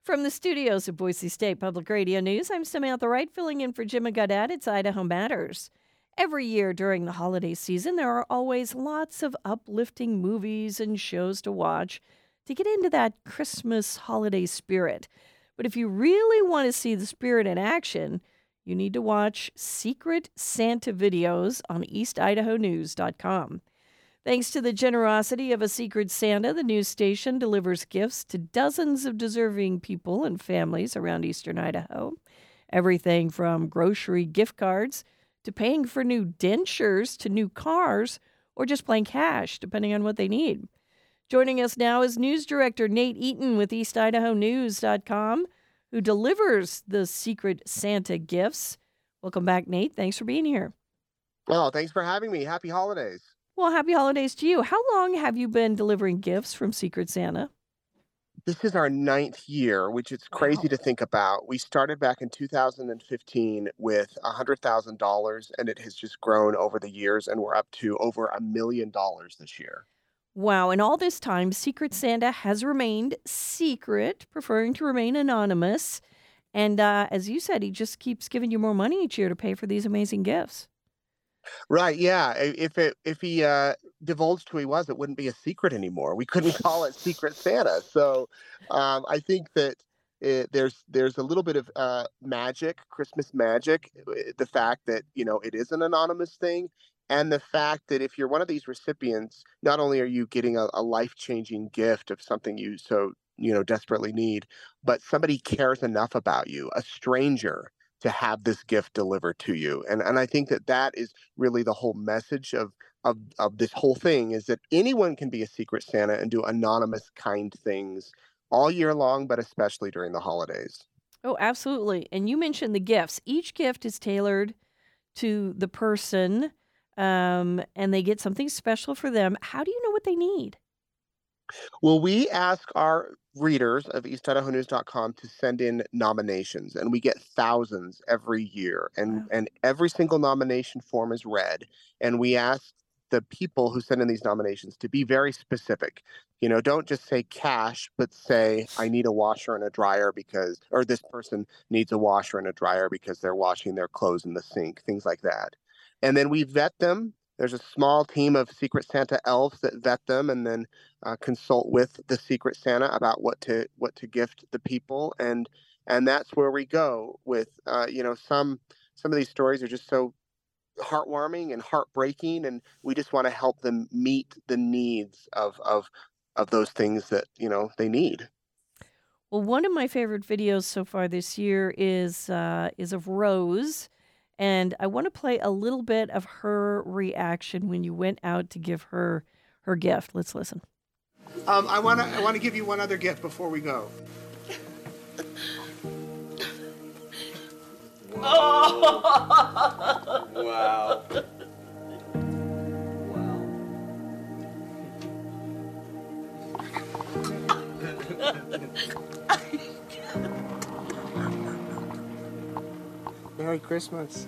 From the studios of Boise State Public Radio News, I'm Samantha Wright, filling in for Jim Gaudette. It's Idaho Matters. Every year during the holiday season, there are always lots of uplifting movies and shows to watch to get into that Christmas holiday spirit. But if you really want to see the spirit in action, you need to watch Secret Santa videos on eastidahonews.com. Thanks to the generosity of a Secret Santa, the news station delivers gifts to dozens of deserving people and families around eastern Idaho. Everything from grocery gift cards to paying for new dentures to new cars or just plain cash, depending on what they need. Joining us now is News Director Nate Eaton with eastidahonews.com, who delivers the Secret Santa gifts. Welcome back, Nate. Thanks for being here. Well, thanks for having me. Happy holidays. Well, happy holidays to you. How long have you been delivering gifts from Secret Santa? This is our 9th year, which is crazy Wow. to think about. We started back in 2015 with $100,000, and it has just grown over the years, and we're up to over $1 million this year. Wow. And all this time, Secret Santa has remained secret, preferring to remain anonymous. And as you said, he just keeps giving you more money each year to pay for these amazing gifts. Right, yeah. If he divulged who he was, it wouldn't be a secret anymore. We couldn't call it Secret Santa. So I think that there's a little bit of magic, Christmas magic, the fact that it is an anonymous thing, and the fact that if you're one of these recipients, not only are you getting a life-changing gift of something you so desperately need, but somebody cares enough about you, a stranger, to have this gift delivered to you. And I think that is really the whole message of this whole thing, is that anyone can be a Secret Santa and do anonymous kind things all year long, but especially during the holidays. Oh, absolutely. And you mentioned the gifts. Each gift is tailored to the person, and they get something special for them. How do you know what they need? Well, we ask our readers of eastidahonews.com to send in nominations, and we get thousands every year. And Wow. and every single nomination form is read, and we ask the people who send in these nominations to be very specific. Don't just say cash, but say I need a washer and a dryer because, or this person needs a washer and a dryer because they're washing their clothes in the sink, things like that. And then we vet them. There's a small team of Secret Santa elves that vet them and then consult with the Secret Santa about what to gift the people, and that's where we go with some of these stories are just so heartwarming and heartbreaking, and we just want to help them meet the needs of those things that they need. Well, one of my favorite videos so far this year is of Rose, and I want to play a little bit of her reaction when you went out to give her her gift. Let's listen. I want to give you one other gift before we go. Wow. Merry Christmas.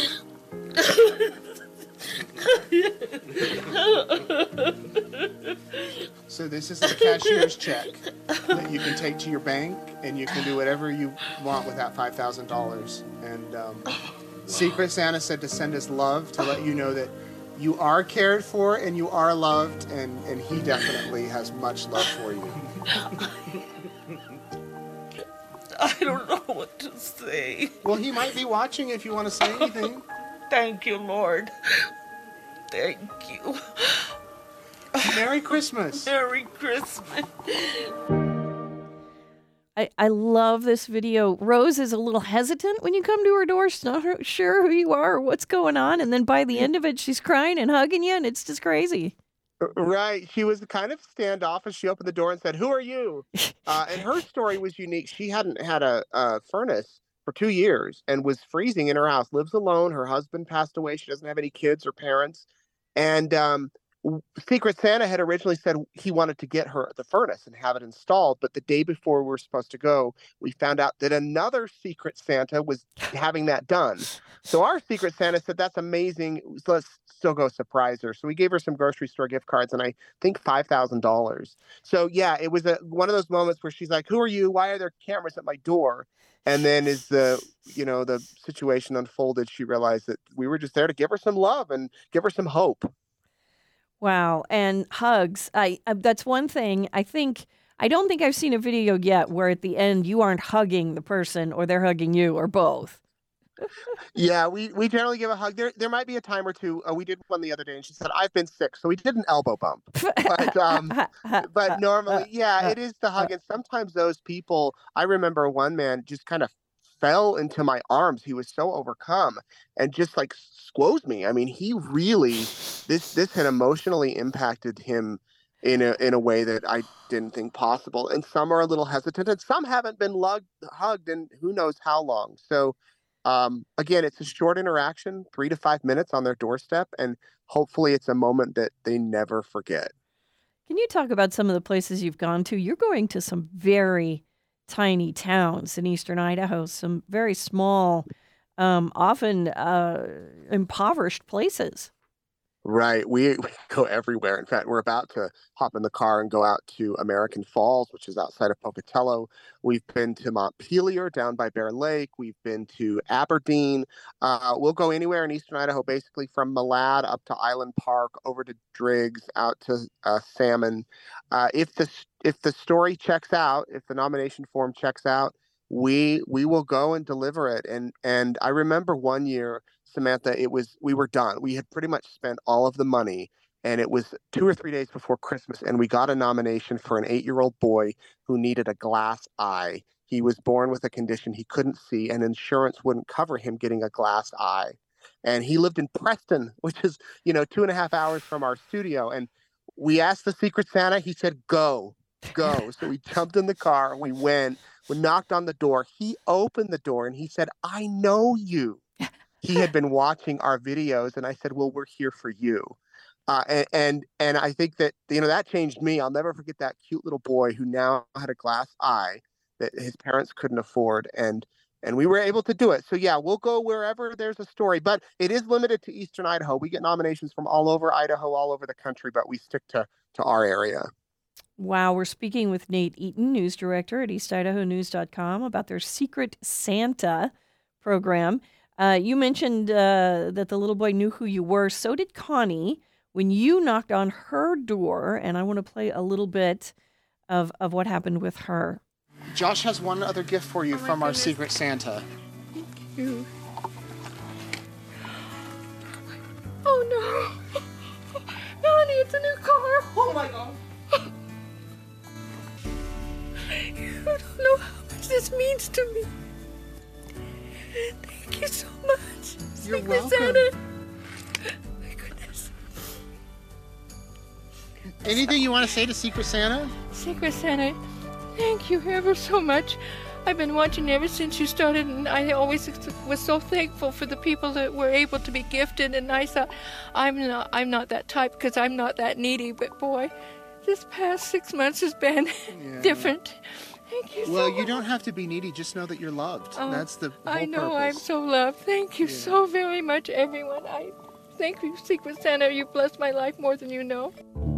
So this is a cashier's check that you can take to your bank, and you can do whatever you want with that $5,000. And Secret Santa said to send us love to let you know that you are cared for and you are loved, and he definitely has much love for you. I don't know what to say. Well, he might be watching if you want to say anything. Thank you, Lord. Thank you. Merry Christmas. Merry Christmas. I love this video. Rose is a little hesitant when you come to her door. She's not sure who you are or what's going on. And then by the end of it, she's crying and hugging you, and it's just crazy. Right. She was kind of standoffish. She opened the door and said, "Who are you?" And her story was unique. She hadn't had a furnace for 2 years and was freezing in her house, lives alone. Her husband passed away. She doesn't have any kids or parents. And Secret Santa had originally said he wanted to get her the furnace and have it installed, but the day before we were supposed to go, we found out that another Secret Santa was having that done. So our Secret Santa said, "That's amazing. So let's still go surprise her." So we gave her some grocery store gift cards and I think $5,000. So yeah, it was one of those moments where she's like, "Who are you? Why are there cameras at my door?" And then as the situation unfolded, she realized that we were just there to give her some love and give her some hope. Wow, and hugs. That's one thing. I don't think I've seen a video yet where at the end you aren't hugging the person or they're hugging you or both. Yeah, we generally give a hug. There might be a time or two. We did one the other day, and she said, "I've been sick," so we did an elbow bump. But normally, yeah, it is the hug. And sometimes those people, I remember one man just kind of fell into my arms. He was so overcome and just like squoze me. I mean, he really this had emotionally impacted him in a way that I didn't think possible. And some are a little hesitant, and some haven't been hugged in who knows how long. So again, it's a short interaction, 3 to 5 minutes on their doorstep, and hopefully it's a moment that they never forget. Can you talk about some of the places you've gone to? You're going to some very tiny towns in eastern Idaho, some very small, often impoverished places. Right. We go everywhere. In fact, we're about to hop in the car and go out to American Falls, which is outside of Pocatello. We've been to Montpelier down by Bear Lake. We've been to Aberdeen. We'll go anywhere in eastern Idaho, basically from Malad up to Island Park, over to Driggs, out to Salmon. If the story checks out, if the nomination form checks out, we will go and deliver it. And I remember one year, Samantha, we were done. We had pretty much spent all of the money, and it was 2 or 3 days before Christmas, and we got a nomination for an 8-year-old boy who needed a glass eye. He was born with a condition he couldn't see, and insurance wouldn't cover him getting a glass eye. And he lived in Preston, which is 2.5 hours from our studio. And we asked the Secret Santa. He said, "Go, go." So we jumped in the car and we went. We knocked on the door. He opened the door and he said, "I know you." He had been watching our videos, and I said, "Well, we're here for you." And I think that that changed me. I'll never forget that cute little boy who now had a glass eye that his parents couldn't afford, and we were able to do it. So yeah, we'll go wherever there's a story, but it is limited to eastern Idaho. We get nominations from all over Idaho, all over the country, but we stick to our area. Wow, we're speaking with Nate Eaton, news director at eastidahonews.com, about their Secret Santa program. You mentioned that the little boy knew who you were. So did Connie when you knocked on her door. And I want to play a little bit of what happened with her. Josh has one other gift for you from our Secret Santa. Thank you. Oh no. Melanie, it's a new car. Oh my God. You don't know how much this means to me. Thank you so much. You're Secret welcome. Santa. My goodness. Anything you want to say to Secret Santa? Secret Santa, thank you ever so much. I've been watching ever since you started, and I always was so thankful for the people that were able to be gifted. And I thought, I'm not that type because I'm not that needy. But boy, this past 6 months has been different. Thank you so Well, much. you don't have to be needy. Just know that you're loved. Oh, That's the whole I know purpose. I'm so loved. Thank you so very much, everyone. I thank you, Secret Santa. You blessed my life more than you know.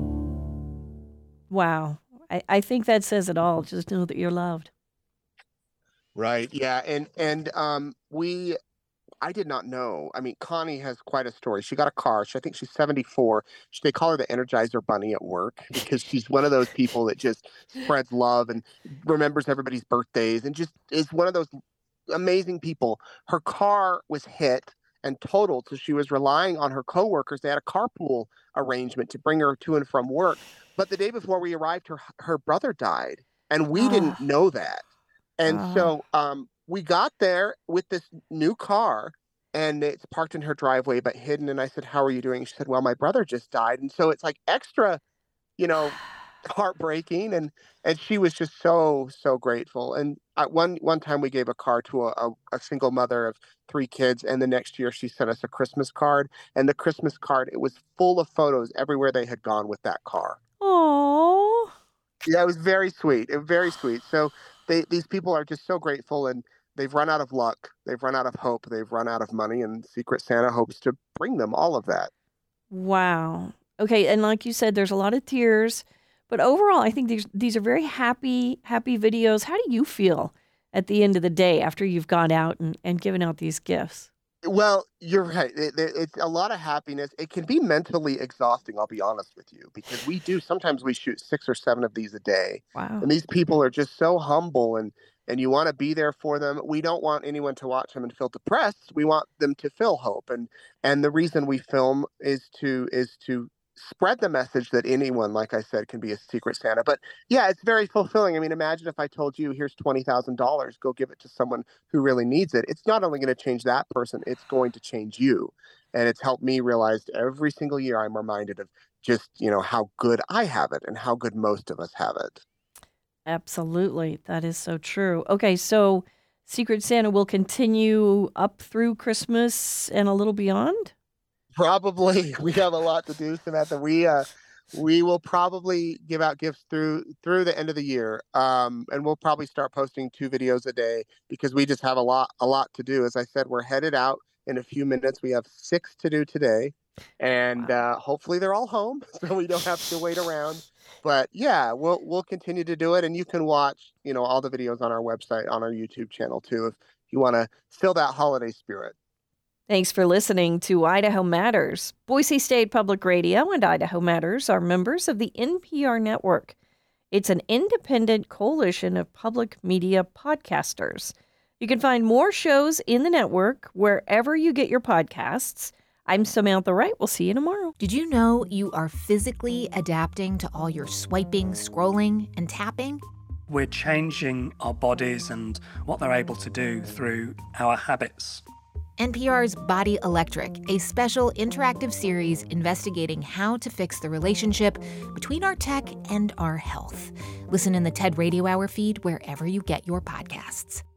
Wow. I think that says it all. Just know that you're loved. Right. Yeah. And I did not know. I mean, Connie has quite a story. She got a car. I think she's 74. They call her the Energizer Bunny at work because she's one of those people that just spreads love and remembers everybody's birthdays and just is one of those amazing people. Her car was hit and totaled, so she was relying on her coworkers. They had a carpool arrangement to bring her to and from work. But the day before we arrived, her brother died, and we didn't know that. And so we got there with this new car, and it's parked in her driveway but hidden. And I said, "How are you doing?" She said, "Well, my brother just died." And so it's like extra, heartbreaking, and she was just so grateful. And at one time we gave a car to a single mother of 3 kids, and the next year she sent us a Christmas card, and the Christmas card, it was full of photos everywhere they had gone with that car. Oh. Yeah, it was very sweet. Very sweet. So these people are just so grateful, and they've run out of luck, they've run out of hope, they've run out of money, and Secret Santa hopes to bring them all of that. Wow. Okay, and like you said, there's a lot of tears, but overall, I think these are very happy videos. How do you feel at the end of the day after you've gone out and given out these gifts? Well, you're right. It's a lot of happiness. It can be mentally exhausting, I'll be honest with you, because sometimes we shoot 6 or 7 of these a day. Wow. And these people are just so humble, and you want to be there for them. We don't want anyone to watch them and feel depressed. We want them to feel hope. And the reason we film is to spread the message that anyone, like I said, can be a Secret Santa. But yeah, it's very fulfilling. I mean, imagine if I told you, here's $20,000, go give it to someone who really needs it. It's not only going to change that person, it's going to change you. And it's helped me realize every single year I'm reminded of just, how good I have it and how good most of us have it. Absolutely. That is so true. Okay, so Secret Santa will continue up through Christmas and a little beyond? Probably. We have a lot to do, Samantha. We will probably give out gifts through the end of the year, and we'll probably start posting 2 videos a day because we just have a lot to do. As I said, we're headed out in a few minutes. We have 6 to do today, and hopefully they're all home, so we don't have to wait around. But yeah, we'll continue to do it, and you can watch all the videos on our website, on our YouTube channel too, if you want to feel that holiday spirit. Thanks for listening to Idaho Matters. Boise State Public Radio and Idaho Matters are members of the NPR network. It's an independent coalition of public media podcasters. You can find more shows in the network wherever you get your podcasts. I'm Samantha Wright. We'll see you tomorrow. Did you know you are physically adapting to all your swiping, scrolling, and tapping? We're changing our bodies and what they're able to do through our habits. NPR's Body Electric, a special interactive series investigating how to fix the relationship between our tech and our health. Listen in the TED Radio Hour feed wherever you get your podcasts.